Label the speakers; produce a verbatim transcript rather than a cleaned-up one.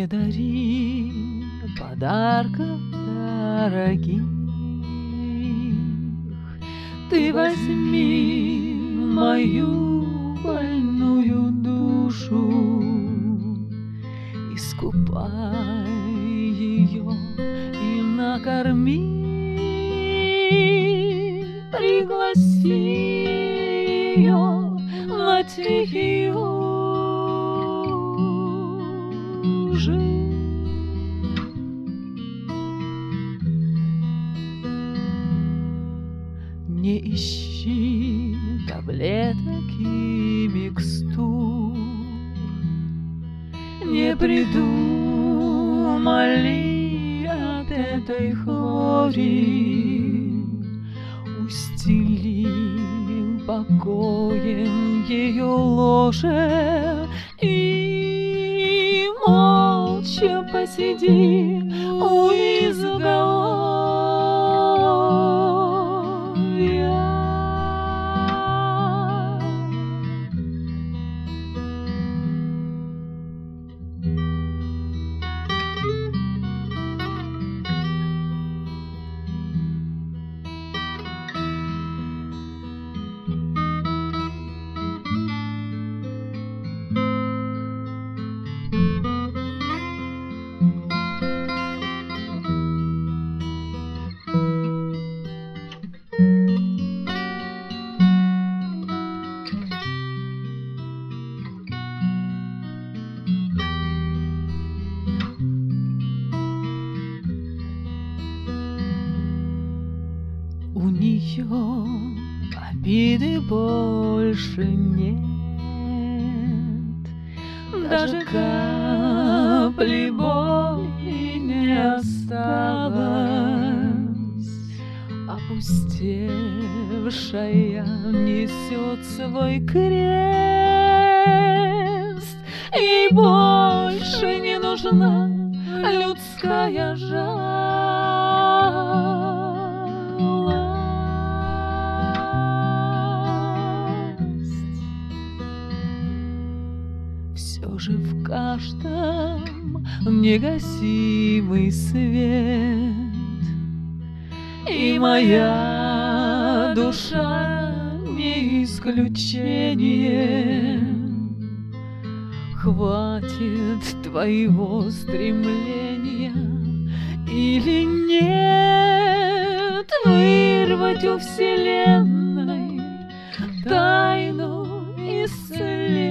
Speaker 1: Не дари подарков дорогих, ты возьми мою больную душу, искупай ее и накорми, пригласи ее на тихий ужин. Не ищи таблеток и микстур, не придумали от этой хвори, устели покоем ее ложе и молча посиди у изголовья. У нее обиды больше нет, даже капли боли не осталось. Опустевшая несет свой крест, и больше не нужна людская жалость. Все же в каждом негасимый свет, и моя душа не исключение. Хватит твоего стремления или нет вырвать у вселенной тайну исцеления?